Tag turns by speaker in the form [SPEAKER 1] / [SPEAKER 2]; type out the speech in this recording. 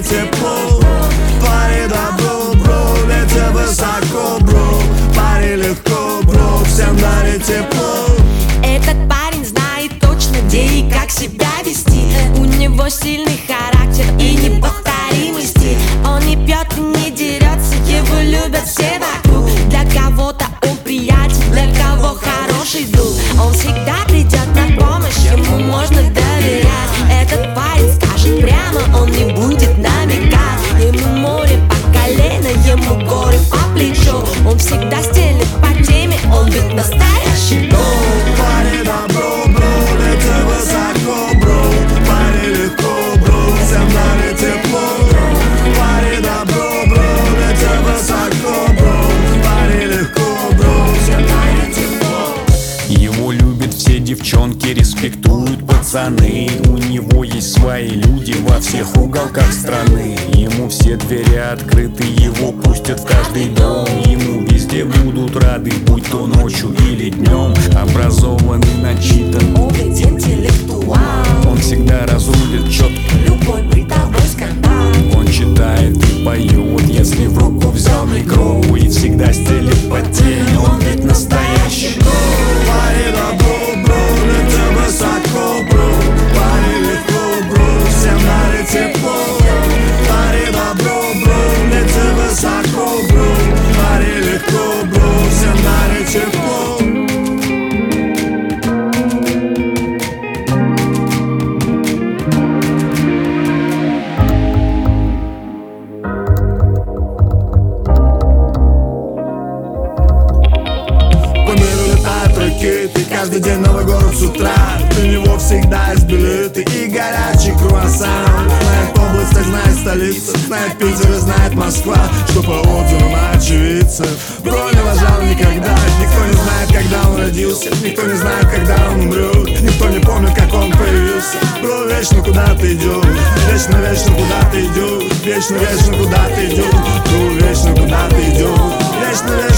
[SPEAKER 1] тепло. Пари добро, бро, ветер высоко, бро. Пари легко, бро, всем дарит тепло.
[SPEAKER 2] Этот парень знает точно, где и как себя вести. У него сильный характер и неповторимый стиль. Он не пьет и не дерется, его любят все вокруг. Для кого-то он приятель, для кого хороший друг. Он всегда придет на помощь, ему можно доверять. Этот парень скажет прямо, он не будет намекать. Ему море по колено, ему горы по плечу. Он всегда стелит по теме, он ведь настоящий друг.
[SPEAKER 1] Пари добро, бро, ветер высоко, бро. Пари легко, бро, всем дарит тепло. Пари добро, бро, ветер высоко, бро. Пари легко, бро, всем дарит тепло.
[SPEAKER 3] Его любят все девчонки, респектуют пацаны. У него есть свои люди во всех уголках страны. Ему все двери открыты, его пустят в каждый дом. Ему везде будут рады, будь то ночью или днем. Образованный, начитан,
[SPEAKER 2] Он ведь интеллектуал,
[SPEAKER 3] он всегда разрулит четко.
[SPEAKER 2] любой бытовой скандал.
[SPEAKER 3] Он читает и поет, если в руку взял микро. И всегда стелит по теме, он ведь настоящий.
[SPEAKER 1] Пари добро, бро, ветер высоко, бро. Пари легко, бро, всем дарит тепло. Пари добро, бро, ветер высоко, бро. Пари легко, бро, всем дарит тепло. По миру летают ракеты, каждый день новый город с утра. У него всегда есть билеты и горячий круассан. Знает область, так знает столица, знает Питер и знает Москва. Что по отзывам очевидцев бро не лажал никогда. Никто не знает, когда он родился, никто не знает, когда он умрет. Никто не помнит, как он появился. Бро вечно куда-то идет, вечно, вечно куда-то идет. Вечно, вечно куда-то идет, бро вечно куда-то идет. Вечно,